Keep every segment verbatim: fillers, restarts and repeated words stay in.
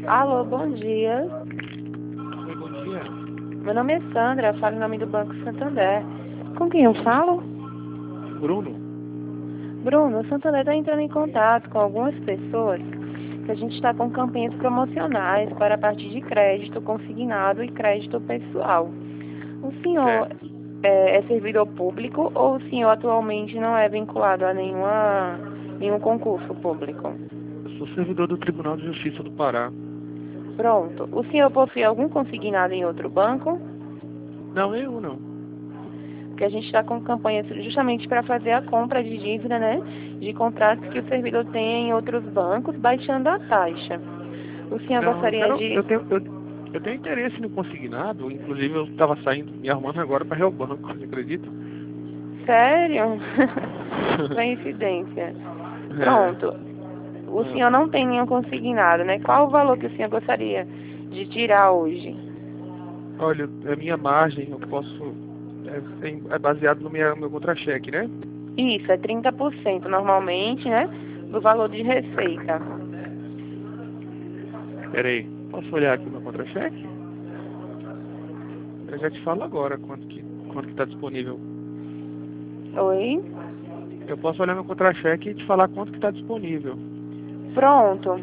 Alô, bom dia. Oi, bom dia. Meu nome é Sandra, eu falo em nome do Banco Santander. Com quem eu falo? Bruno? Bruno, o Santander está entrando em contato com algumas pessoas que a gente está com campanhas promocionais para a parte de crédito consignado e crédito pessoal. O senhor é, é servidor público ou o senhor atualmente não é vinculado a nenhuma, nenhum concurso público? Eu sou servidor do Tribunal de Justiça do Pará. Pronto. O senhor possui algum consignado em outro banco? Não, nenhum não. Porque a gente está com campanha justamente para fazer a compra de dívida, né? De contratos que o servidor tem em outros bancos, baixando a taxa. O senhor Não, eu gostaria quero. de... Eu tenho, eu, eu tenho interesse no consignado, inclusive eu estava saindo, me arrumando agora para ir ao banco, você acredita? Sério? Coincidência. Pronto. O É. senhor não tem nenhum consignado, né? Qual o valor que o senhor gostaria de tirar hoje? Olha, a minha margem, eu posso. É, é baseado no meu, meu contra-cheque, né? Isso, é trinta por cento normalmente, né? Do valor de receita. Peraí, posso olhar aqui no meu contra-cheque? Eu já te falo agora quanto que quanto que está disponível. Oi? Eu posso olhar meu contra-cheque e te falar quanto que está disponível. Pronto.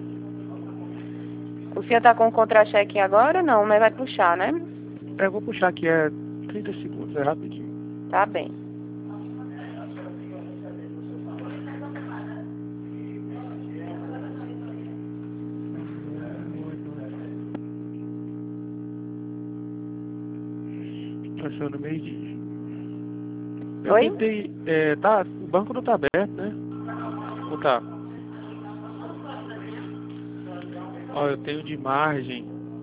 O senhor está com o contra-cheque agora? Não, mas vai puxar, né? É, eu vou puxar aqui, é trinta segundos, é rapidinho. Tá bem. Passou no meio dia. Eu Oi? tentei, é, tá, o banco não tá aberto, né? Ou tá? Ó, eu tenho de margem,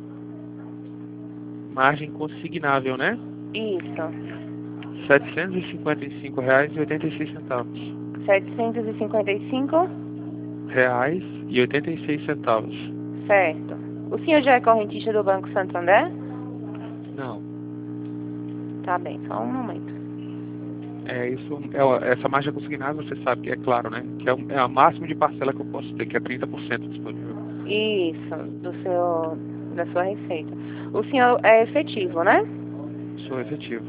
margem consignável, né? Isso. setecentos e cinquenta e cinco reais e oitenta e seis centavos. setecentos e cinquenta e cinco? Reais e oitenta e seis centavos. Certo. O senhor já é correntista do Banco Santander? Não. Tá bem, só um momento. É isso, é, essa margem consignável você sabe que é claro, né? Que é, o, é a máxima de parcela que eu posso ter, que é trinta por cento disponível. Isso, do seu, da sua receita. O senhor é efetivo, né? Sou efetivo.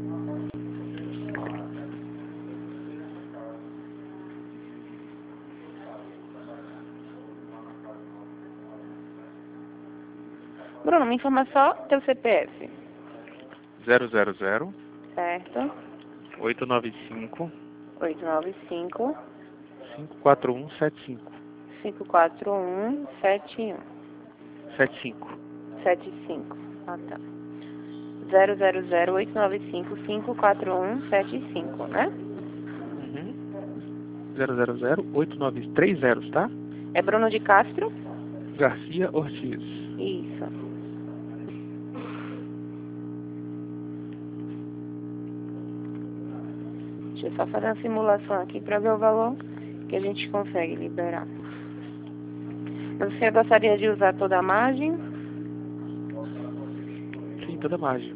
Bruno, me informa só teu C P F. zero zero zero, Certo. oito nove cinco, oito nove cinco, cinco quatro um sete cinco. cinco quatro um, sete um. sete cinco. sete cinco. Ah, tá. zero zero zero, oito nove cinco, cinco quatro um, sete cinco, né? Uhum. zero zero zero, oito nove, três zeros, tá? É Bruno de Castro? Garcia Ortiz. Isso. Deixa eu só fazer uma simulação aqui para ver o valor que a gente consegue liberar. Você gostaria de usar toda a margem? Sim, toda margem.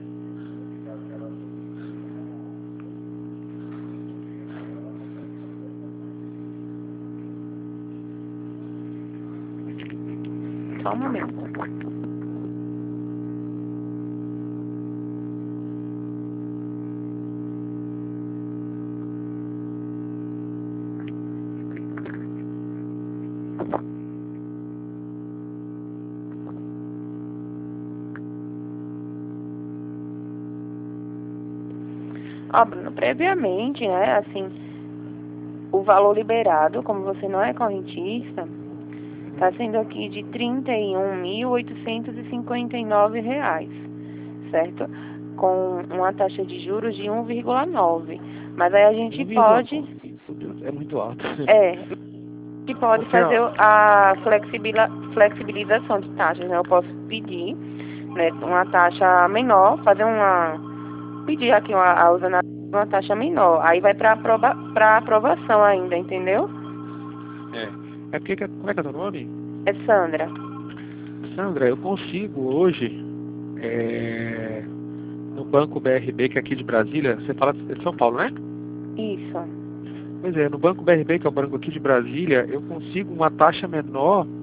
Só um momento. Ó, Bruno, previamente, né, assim, o valor liberado, como você não é correntista, está sendo aqui de trinta e um mil oitocentos e cinquenta e nove reais, certo? Com uma taxa de juros de um vírgula nove. Mas aí a gente pode... É muito alto. É, a gente pode Você, fazer ó, a flexibila, flexibilização de taxas, né? Eu posso pedir, né, uma taxa menor, fazer uma... Pedir aqui uma, a usando uma taxa menor. Aí vai para aprova, para aprovação ainda, entendeu? É. É porque, como é que é o teu nome? É Sandra. Sandra, eu consigo hoje, é, no Banco B R B, que é aqui de Brasília, você fala de São Paulo, né? Isso. Pois é, no Banco B R B, que é o banco aqui de Brasília, eu consigo uma taxa menor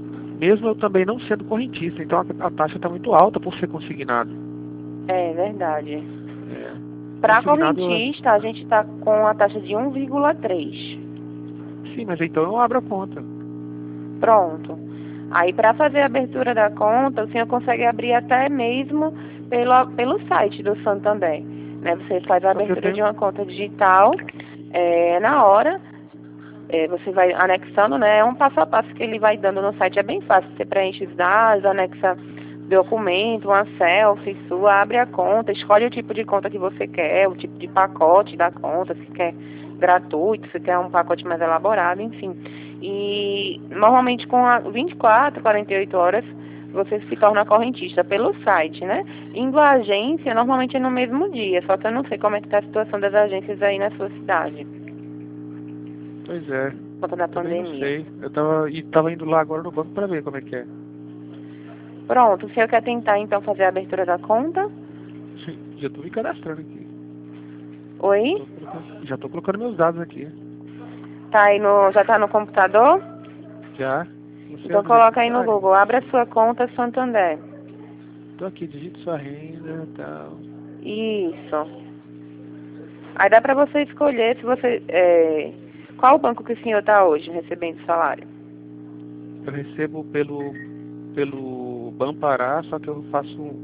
mesmo eu também não sendo correntista, então a, a taxa está muito alta por ser consignado. É verdade. É, Para consignado, correntista, a gente está com a taxa de um vírgula três. sim, mas então eu abro a conta. Pronto. Aí, para fazer a abertura da conta, o senhor consegue abrir até mesmo pelo, pelo site do Santander. Né? Você faz a Só que eu abertura tenho... de uma conta digital, é, na hora, é, você vai anexando, né? É um passo a passo que ele vai dando no site. É bem fácil. Você preenche os dados, anexa documento, uma selfie sua, abre a conta, escolhe o tipo de conta que você quer, o tipo de pacote da conta, se quer gratuito, se quer um pacote mais elaborado, enfim. E normalmente com a vinte e quatro, quarenta e oito horas você se torna correntista pelo site, né? Indo à agência, normalmente é no mesmo dia, só que eu não sei como é que está a situação das agências aí na sua cidade. Pois é, Por conta da também não pandemia. sei. Eu tava, e tava indo lá agora no banco para ver como é que é. Pronto, o senhor quer tentar então fazer a abertura da conta? Já tô me cadastrando aqui. Oi? Tô colocando- já tô colocando meus dados aqui. Tá aí no, já tá no computador? Já. Você é Então o coloca aí no beneficiário. Google, abra a sua conta Santander. Tô aqui, digite sua renda e tal. Isso. Aí dá pra você escolher se você. É, qual o banco que o senhor tá hoje recebendo salário? Eu recebo pelo, pelo Banpará, só que eu faço.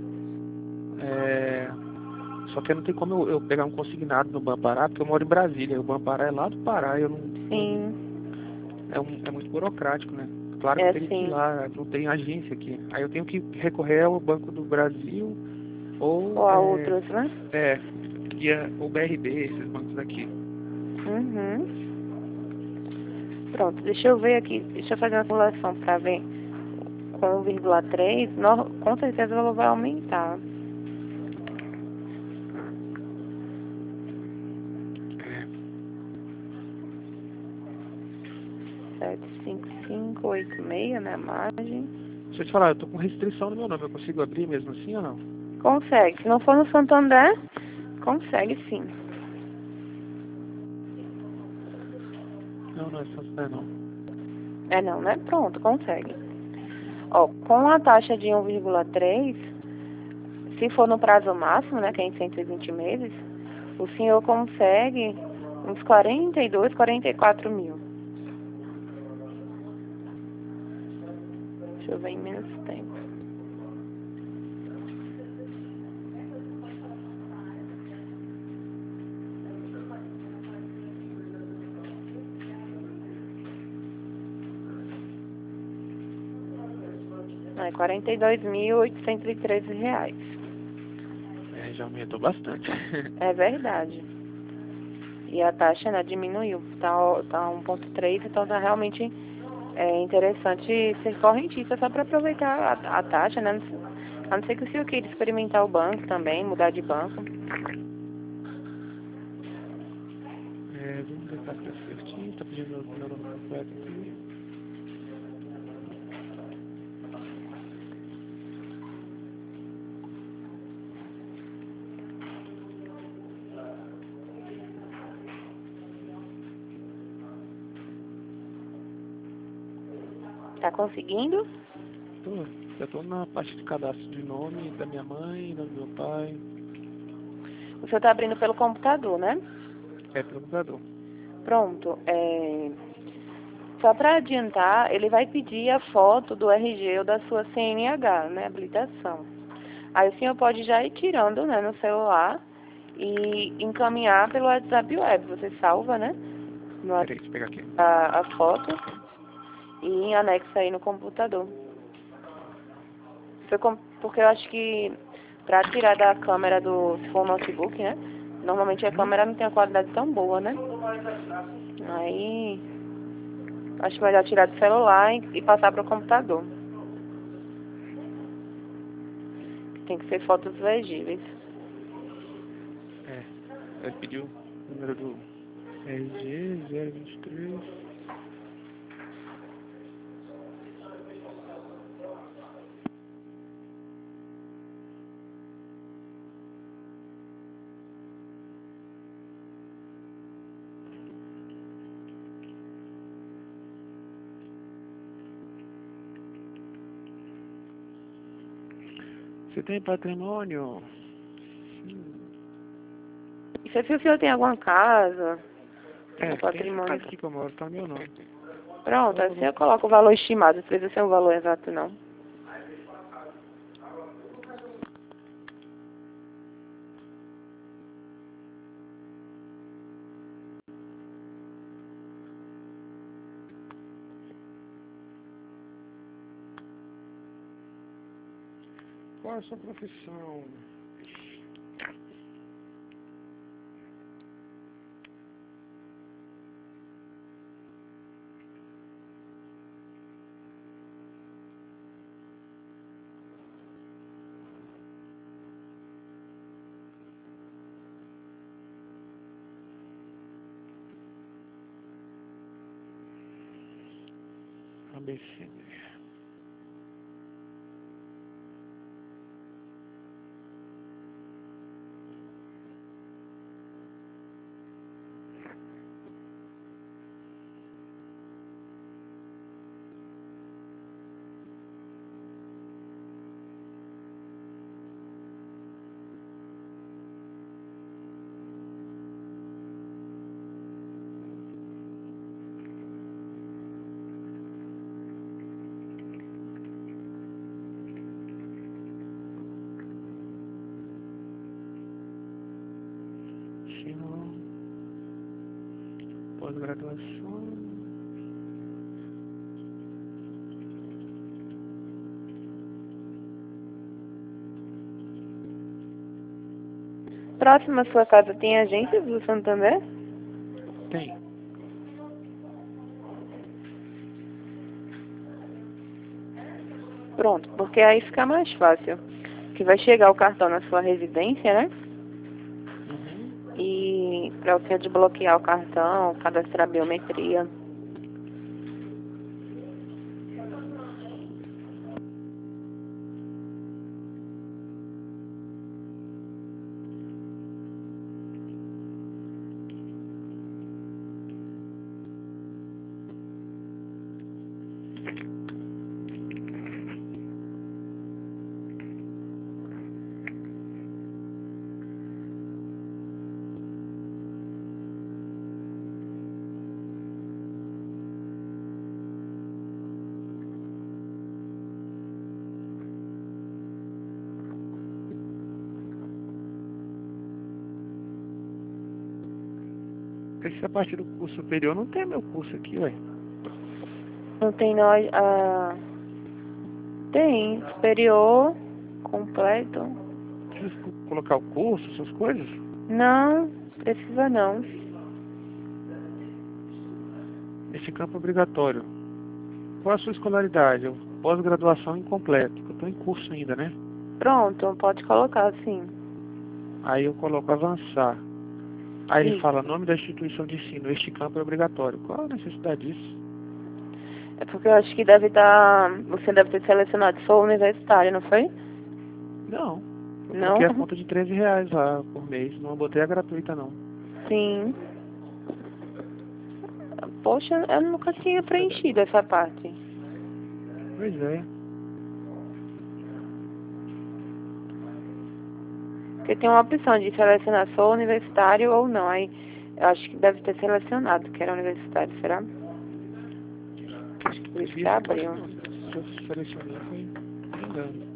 É, só que não tem como eu, eu pegar um consignado no Banpará, porque eu moro em Brasília. O Banpará é lá do Pará, eu não. Sim, É, um, é muito burocrático, né? Claro que eu é teria que ir sim. lá, não tem agência aqui. Aí eu tenho que recorrer ao Banco do Brasil ou Ou a é, outros, né? é, via o B R B, esses bancos aqui. Uhum. Pronto, deixa eu ver aqui, deixa eu fazer uma simulação pra ver. Com um vírgula três, no- com certeza o valor vai aumentar. É, sete cinco cinco oito seis, né, a margem. deixa eu te falar, eu tô com restrição no meu nome, eu consigo abrir mesmo assim ou não? Consegue. Se não for no Santander, consegue sim. Não, não é Santander não. É não, né? Pronto, consegue. Ó, com a taxa de um vírgula três, se for no prazo máximo, né, que é em cento e vinte meses, o senhor consegue uns quarenta e dois, quarenta e quatro mil. Deixa eu ver em menos tempo. É quarenta e dois mil oitocentos e treze reais. É, já aumentou bastante. É verdade. E a taxa, né, diminuiu. Tá, ó, tá um ponto três, então tá realmente é interessante ser correntista só para aproveitar a, a taxa, né? A não ser que o senhor queira experimentar o banco também, mudar de banco. É, vamos ver se tá certinho, tá pedindo o meu nome completo aqui. Tá conseguindo? Tô, eu tô na parte de cadastro de nome da minha mãe, nome do meu pai. O senhor tá abrindo pelo computador, né? É, pelo computador. Pronto. É... Só para adiantar, ele vai pedir a foto do R G ou da sua C N H, né? Habilitação. Aí o senhor pode já ir tirando, né, no celular e encaminhar pelo WhatsApp Web. Você salva, né? No Peraí, WhatsApp deixa eu pegar aqui. a, a foto e anexa aí no computador. Foi com, porque eu acho que para tirar da câmera do, se for um notebook, né? Normalmente a Uhum. câmera não tem uma qualidade tão boa, né? Aí acho melhor tirar do celular e, e passar para o computador. Tem que ser fotos legíveis. É, ele pediu o número do R G zero vinte e três. Você tem patrimônio? E se o senhor tem alguma casa, É, um tem essa patrimônio... casa aqui que eu moro, tá meu nome. Pronto, assim eu coloco o valor estimado, não precisa ser um valor exato não. Qual é a sua profissão? A B C. Ensino, pós-graduação. Próximo à sua casa tem agências do Santander? Tem. Pronto, porque aí fica mais fácil. Que vai chegar o cartão na sua residência, né? Uhum. E para você desbloquear o cartão, cadastrar biometria. Essa parte do curso superior não tem meu curso aqui, ué. Não tem nós. Ah, tem superior, completo. Precisa co- colocar o curso, essas coisas? Não, precisa não. Esse campo é obrigatório. Qual a sua escolaridade? Eu- Pós-graduação incompleto. Eu estou em curso ainda, né? Pronto, pode colocar sim. Aí eu coloco avançar. Aí ele Isso. fala nome da instituição de ensino. Este campo é obrigatório. Qual a necessidade disso? É porque eu acho que deve estar. Você deve ter selecionado só universitário, não foi? Não. Eu Não? coloquei a conta de treze reais lá por mês. Não botei a gratuita, não. Sim. Poxa, eu nunca tinha preenchido essa parte. Pois é. Porque tem uma opção de selecionar só universitário ou não. Aí eu acho que deve ter selecionado que era universitário, será? Acho que por isso que abriu. Se eu selecionei, foi engano.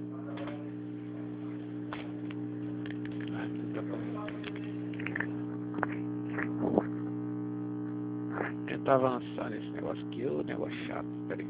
Tentar avançar nesse negócio aqui, ô negócio chato, peraí.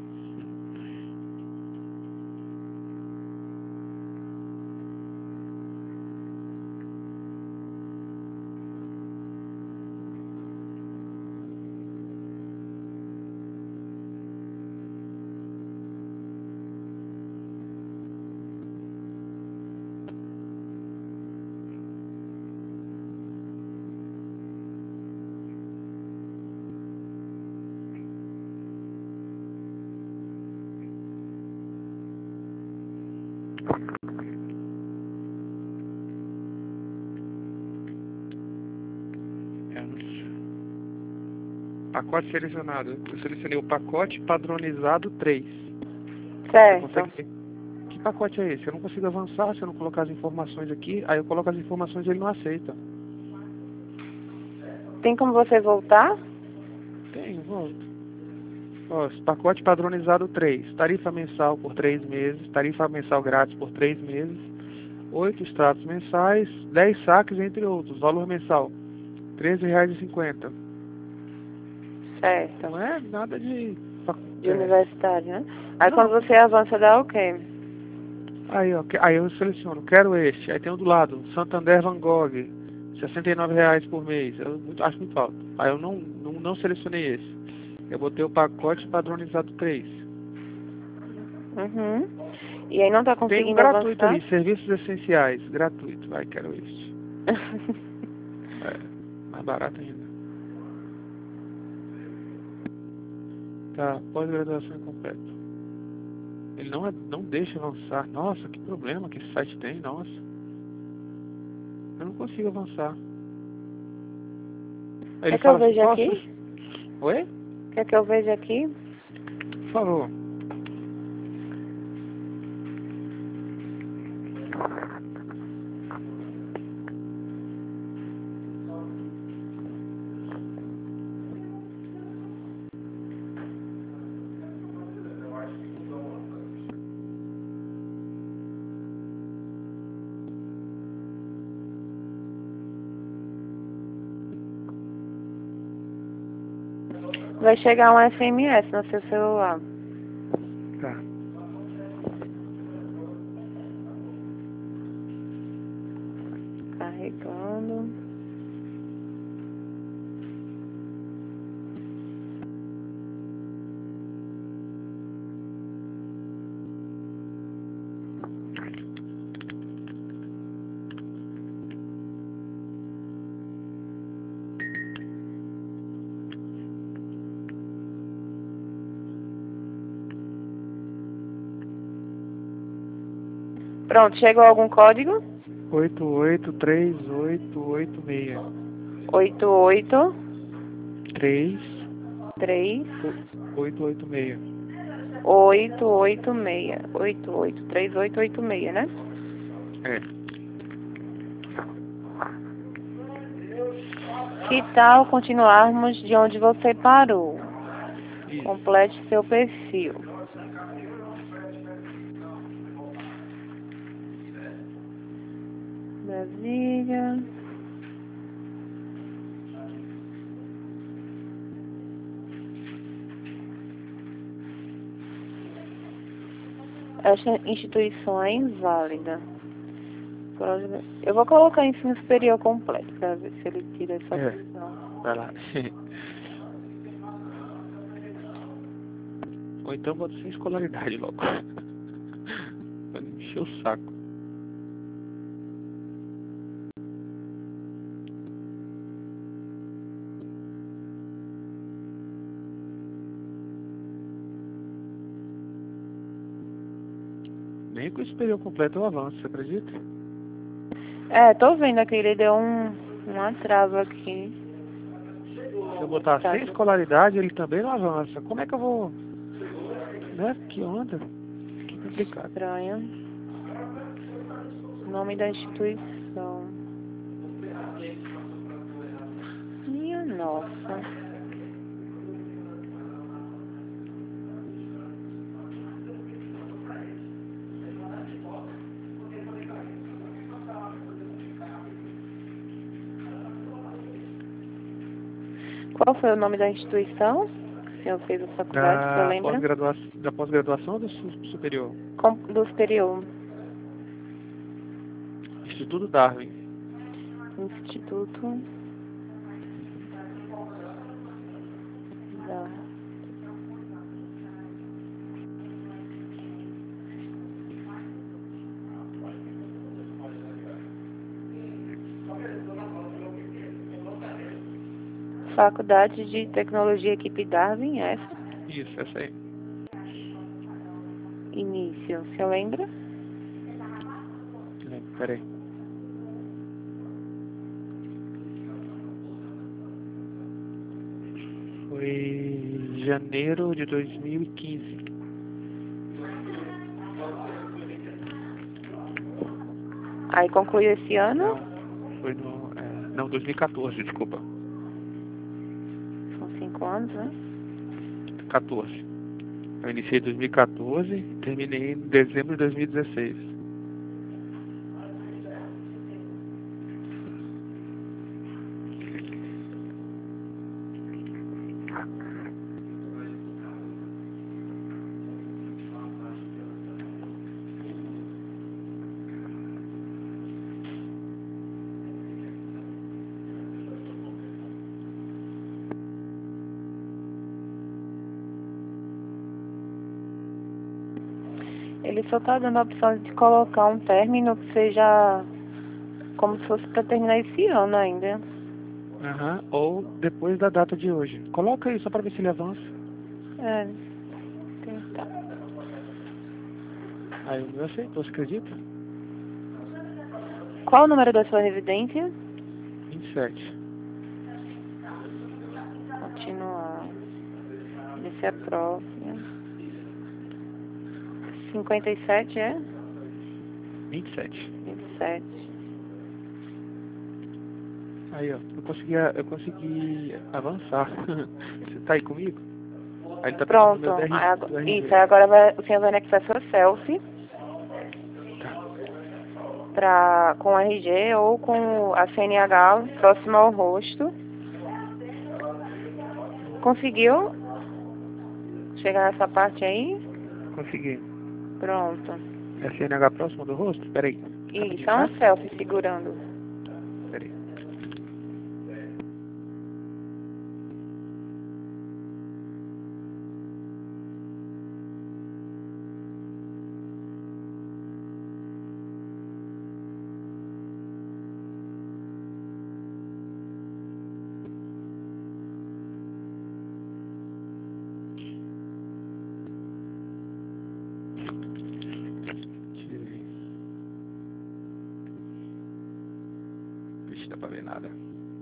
É, não sei. Pacote selecionado. Eu selecionei o pacote padronizado três. Você Certo. consegue ver? Que pacote é esse? Eu não consigo avançar se eu não colocar as informações aqui. Aí eu coloco as informações e ele não aceita. Tem como você voltar? Tem, volto. Ó, esse pacote padronizado três. Tarifa mensal por três meses. Tarifa mensal grátis por três meses. oito extratos mensais. dez saques, entre outros. Valor mensal treze reais e cinquenta. Certo. Não é nada de... De é. universidade, né? Aí Não. quando você avança, dá o quê? Aí, ó, que- aí eu seleciono, quero este. Aí tem um do lado, Santander Van Gogh, sessenta e nove reais por mês. Eu muito- acho muito alto. Aí eu não, não, não selecionei esse. Eu botei o pacote padronizado três. Uhum. E aí não tá Tem um conseguindo gratuito avançar? ali, serviços essenciais, gratuito. Vai, quero este. É, mais barato ainda. Tá, pós-graduação incompleta. Ele não, é- não deixa avançar. Nossa, que problema que esse site tem, nossa. Eu não consigo avançar. Aí ele Quer que eu fala assim, veja posso... aqui? Oi? Quer que eu veja aqui? Por favor. Vai chegar um S M S no seu celular. Tá. Carregando. Pronto, chegou algum código? oito oito três oito oito seis. oito oito três três oito oito seis. oito oito seis. oito oito três oito oito seis, né? É. Que tal continuarmos de onde você parou? Isso. Complete seu perfil. Brasília. Esta instituição é inválida. Eu vou colocar ensino superior completo para ver se ele tira essa É. opção. Vai lá. Ou então bota sem escolaridade logo. Vai me encher o saco. Nem com o superior completo eu avanço, você acredita? É, tô vendo aqui, ele deu um, um atraso aqui. Se eu botar Tá. sem escolaridade, ele também não avança. Como é que eu vou... Né? Que onda? Que complicado. Estranho. Nome da instituição. Minha nossa. Qual foi o nome da instituição? O senhor fez a faculdade, você Da lembra? pós-graduação, da pós-graduação ou do su- superior? Com, do superior. Instituto Darwin. Instituto da... Faculdade de Tecnologia Equipe Darwin, essa? Isso, essa aí. Início, você lembra? Lembro, peraí. Foi janeiro de dois mil e quinze. Aí concluiu esse ano? Não, foi no... É, não, dois mil e quatorze, desculpa. São cinco anos, né? quatorze. Eu iniciei em dois mil e quatorze e terminei em dezembro de dois mil e dezesseis. Ele só tá dando a opção de colocar um término que seja como se fosse para terminar esse ano ainda. Aham, ou depois da data de hoje. Coloca aí só para ver se ele avança. É, tentar. Aí o meu aceitou, você acredita? Qual o número da sua residência? vinte e sete. Continuar. Esse é próximo. cinquenta e sete é? vinte e sete. vinte e sete. Aí, ó, eu consegui, eu consegui avançar. Você tá aí comigo? Aí ele tá pedindo o Pronto. meu D R, Aí agora- do R G. Isso, aí agora vai, o senhor vai anexar sua selfie Tá. pra, com o R G ou com a C N H próximo ao rosto. Conseguiu chegar nessa parte aí? Consegui. Pronto. É C N H próximo do rosto? Peraí. Isso, Rapidinho, é tá? um selfie segurando. Peraí. Tirei. Vixe, dá pra ver nada.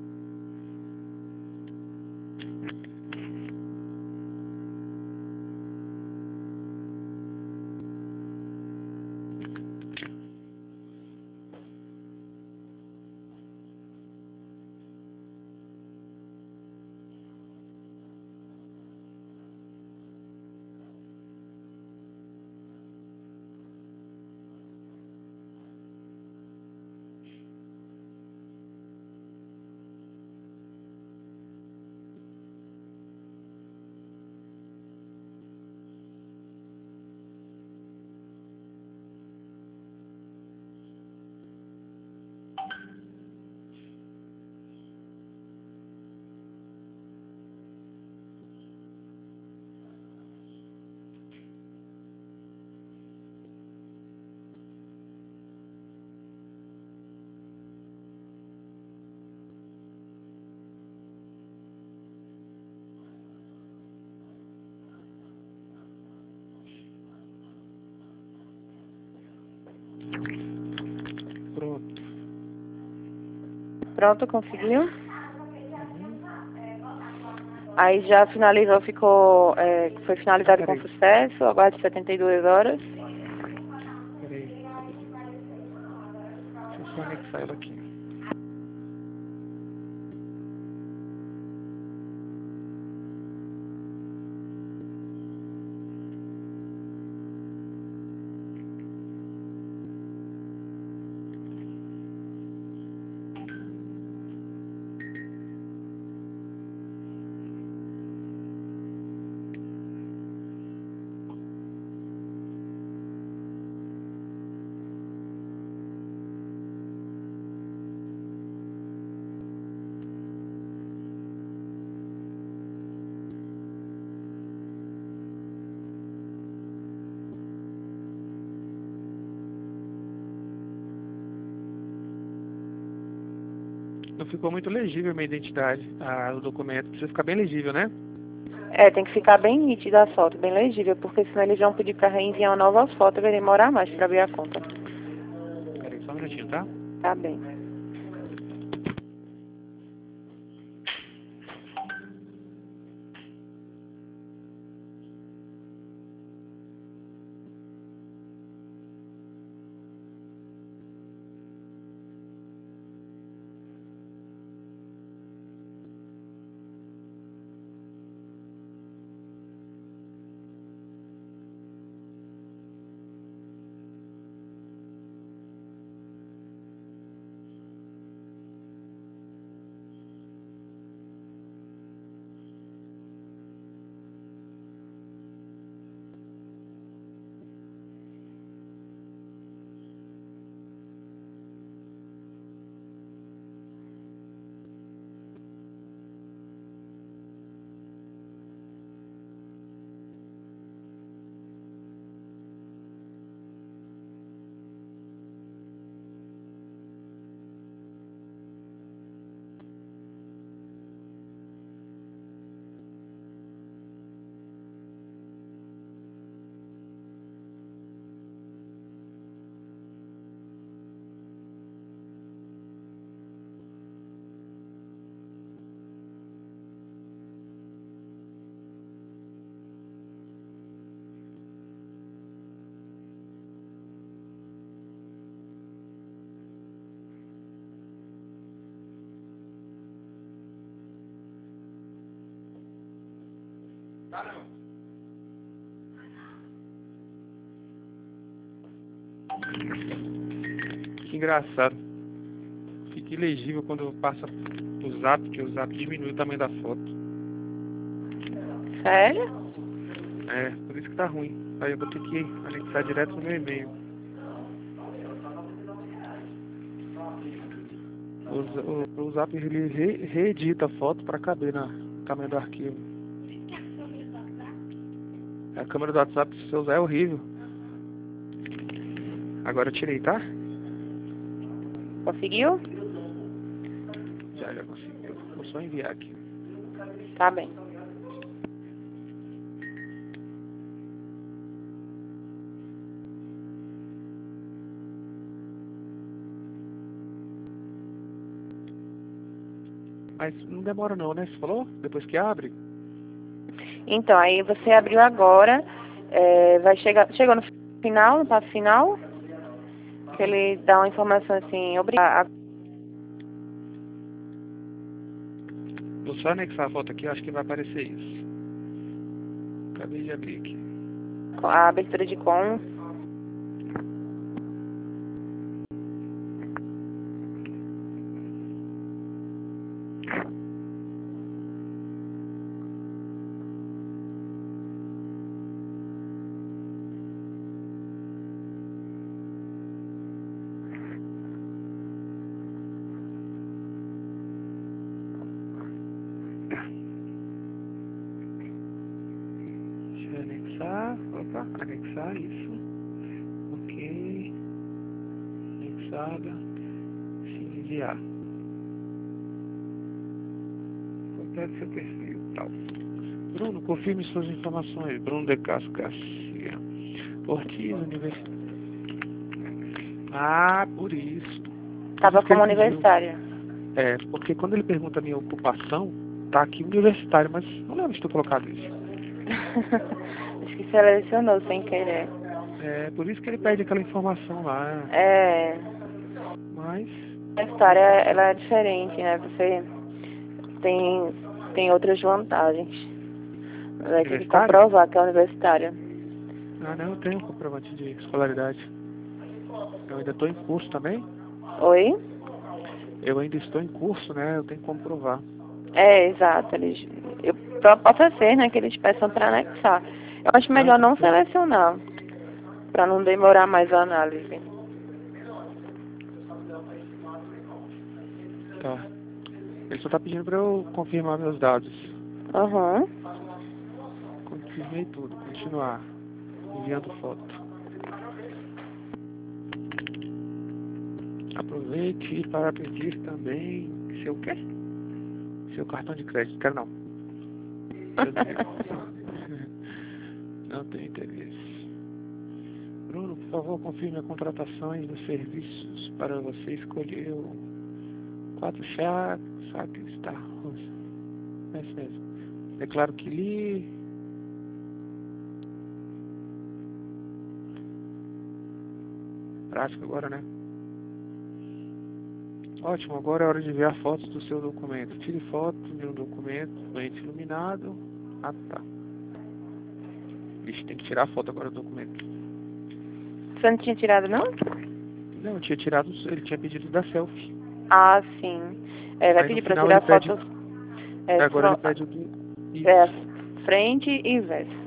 Pronto. Pronto, conseguiu? Aí já finalizou, ficou, é, foi finalizado Ah, com peraí. sucesso, aguarde setenta e duas horas. Peraí. Deixa eu só anexar ela aqui. Não ficou muito legível a minha identidade, a, o documento. Precisa ficar bem legível, né? É, tem que ficar bem nítida a foto, bem legível, porque senão eles vão pedir para reenviar uma nova foto e vai demorar mais para abrir a conta. Peraí, só um minutinho, tá? Tá bem. Que engraçado. Fica ilegível quando passa o zap, que o zap diminui o tamanho da foto. Sério? É, por isso que tá ruim. Aí eu vou ter que anexar direto no meu e-mail. O, o, o zap ele re, reedita a foto para caber na tamanho do arquivo. A câmera do WhatsApp, se você usar, é horrível. Agora eu tirei, tá? Conseguiu? Já, já consegui. Vou só enviar aqui. Tá bem. Mas não demora não, né? Você falou? Depois que abre? Então, aí você abriu agora, é, vai chegar, chegou no final, no passo final, que ele dá uma informação assim, obrigado. Vou só anexar a foto aqui, eu acho que vai aparecer isso. Acabei de abrir aqui. A abertura de com. Deixa eu anexar. Opa, anexar isso. Ok. Anexada. Sim, enviar. Complete seu perfil. Tal. Bruno, confirme suas informações. Bruno de Castro Garcia. Ortiz, Universidade. Ah, por isso. Tava Por isso que como ele pediu. universitário. É, porque quando ele pergunta a minha ocupação, tá aqui universitário, mas não lembro de ter colocado isso. Acho que selecionou sem querer. É, por isso que ele pede aquela informação lá. É. Mas. A história, ela é diferente, né? Você tem, tem outras vantagens. Vai ter que Universitário? comprovar que é universitária. Ah, não, eu tenho comprovante de escolaridade. Eu ainda estou em curso também. Oi? Eu ainda estou em curso, né? Eu tenho que comprovar. É, exato. Eles, eu, possa ser, né, que eles peçam para anexar. Eu acho melhor Ah, não tranquilo. selecionar, para não demorar mais a análise. Tá. Ele só tá pedindo para eu confirmar meus dados. Aham. Uhum. Confirmei tudo. Continuar. Enviando foto. Aproveite para pedir também seu quê? Seu cartão de crédito. Quero não. Seu dinheiro. Não tenho interesse. Bruno, por favor, confirme as contratações dos serviços para você escolher o quatro chá, saque está. É isso mesmo. Declaro que li. Prático agora, né? Ótimo, agora é hora de ver a foto do seu documento. Tire foto de um documento, doente iluminado. Ah, tá. Vixe, tem que tirar a foto agora do documento. Você não tinha tirado, não? Não, eu tinha tirado, ele tinha pedido da selfie. Ah, sim. É, vai Aí, pedir no para final, tirar ele pede, fotos. É, agora só, ele pede o do... Isso. é, frente e verso.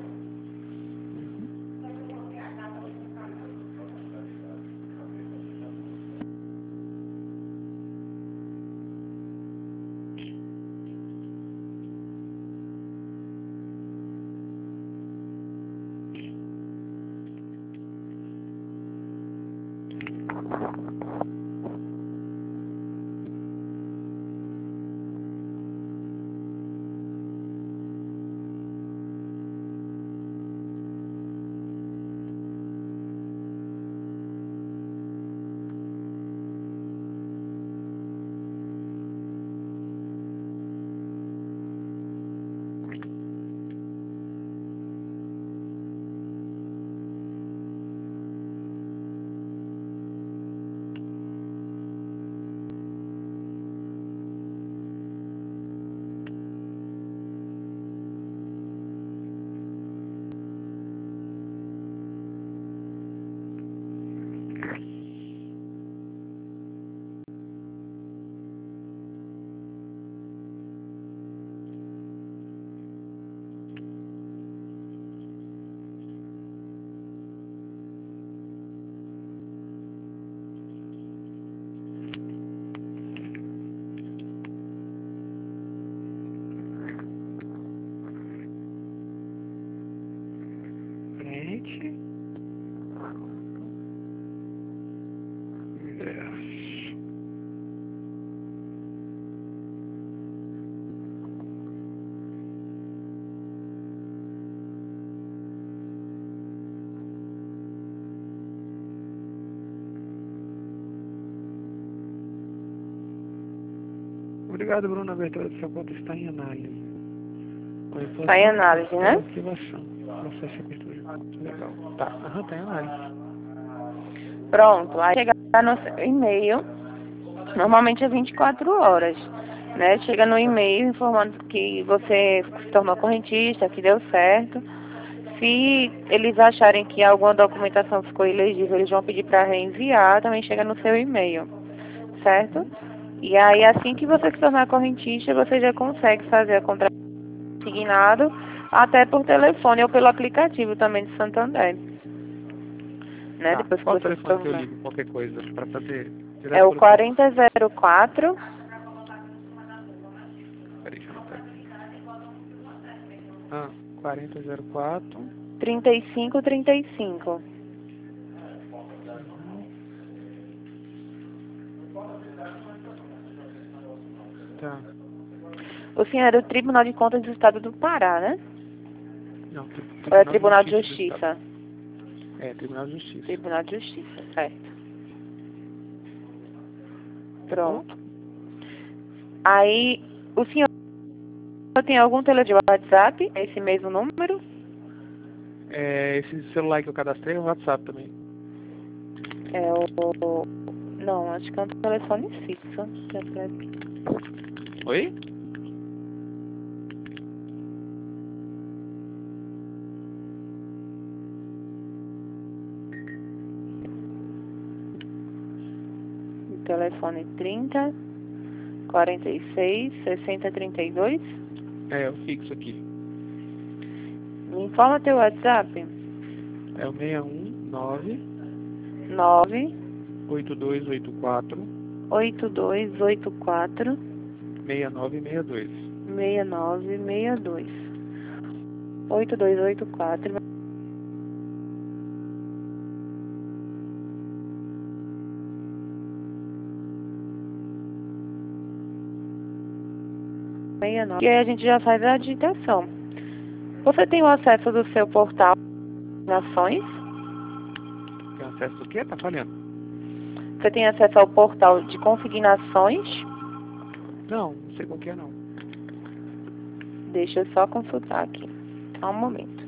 Obrigado, Bruno. A abertura da sua conta está em análise. Está em análise, né? Arquivação. Processo de abertura de conta. Legal. Tá. Aham, tá em análise. Pronto. Aí chegar no seu e-mail, normalmente é vinte e quatro horas, né? Chega no e-mail informando que você se tornou correntista, que deu certo. Se eles acharem que alguma documentação ficou ilegível, eles vão pedir para reenviar, também chega no seu e-mail, certo? E aí, assim que você se tornar correntista, você já consegue fazer a contratação consignado, até por telefone ou pelo aplicativo também de Santander. Né? Tá. Depois que Qual o você se telefone que eu tornar. ligo? Qualquer coisa, para fazer direto É o pelo quarenta zero quatro, Peraí, deixa eu anotar aqui. Ah, quarenta zero quatro. trinta e cinco trinta e cinco. Tá. O senhor é do Tribunal de Contas do Estado do Pará, né? Não, tri Ou é Tribunal de do Justiça? Estado. É, Tribunal de Justiça. Tribunal de Justiça, certo. Pronto. Aí, o senhor tem algum telefone de WhatsApp? É esse mesmo número? É, esse celular que eu cadastrei é o WhatsApp também. É o... Não, acho que é um telefone fixo. Oi? Telefone trinta, quarenta e seis, sessenta, trinta e dois. É, o fixo aqui. Me informa teu WhatsApp. É o seis um nove, nove, oito dois oito quatro, oito dois oito quatro, seis nove seis dois. seis nove seis dois. oito dois oito quatro. E aí a gente já faz a digitação. Você tem o acesso do seu portal de Nações? Tem acesso do quê? Tá falhando? Você tem acesso ao portal de consignações? Não, não sei qual que é não. Deixa eu só consultar aqui. Só um momento.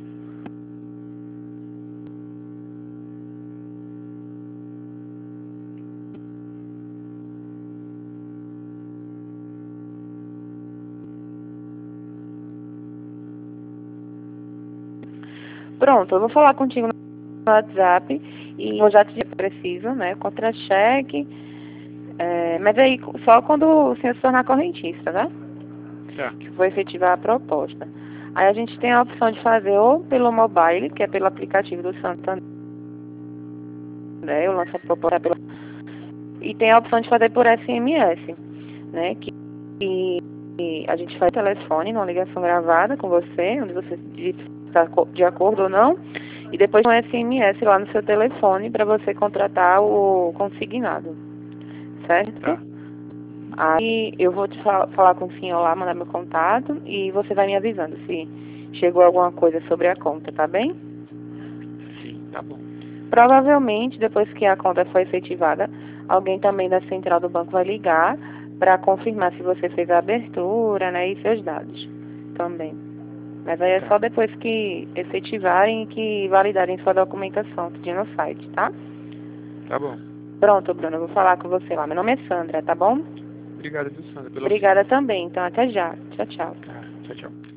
Pronto, eu vou falar contigo no WhatsApp e eu já te digo preciso, né? Contra-cheque. É, mas aí só quando o senhor se tornar correntista, né? Tá. Que for efetivar a proposta. Aí a gente tem a opção de fazer ou pelo mobile, que é pelo aplicativo do Santander, né? Eu lanço a proposta pelo... E tem a opção de fazer por S M S, né? Que, que a gente faz telefone, numa ligação gravada com você, onde você diz está de acordo ou não, e depois um S M S lá no seu telefone para você contratar o consignado, certo? Tá. Aí eu vou te fal falar com o senhor lá, mandar meu contato e você vai me avisando se chegou alguma coisa sobre a conta, tá bem? Sim, tá bom. Provavelmente, depois que a conta for efetivada, alguém também da central do banco vai ligar para confirmar se você fez a abertura, né, e seus dados também. Mas aí é Tá. só depois que efetivarem e que validarem sua documentação, tudo no site, tá? Tá bom. Pronto, Bruno, eu vou falar com você lá. Meu nome é Sandra, tá bom? Obrigado, viu, Sandra, pelo Obrigada também. Então, até já. Tchau, tchau. auxílio. Tá, tchau, tchau.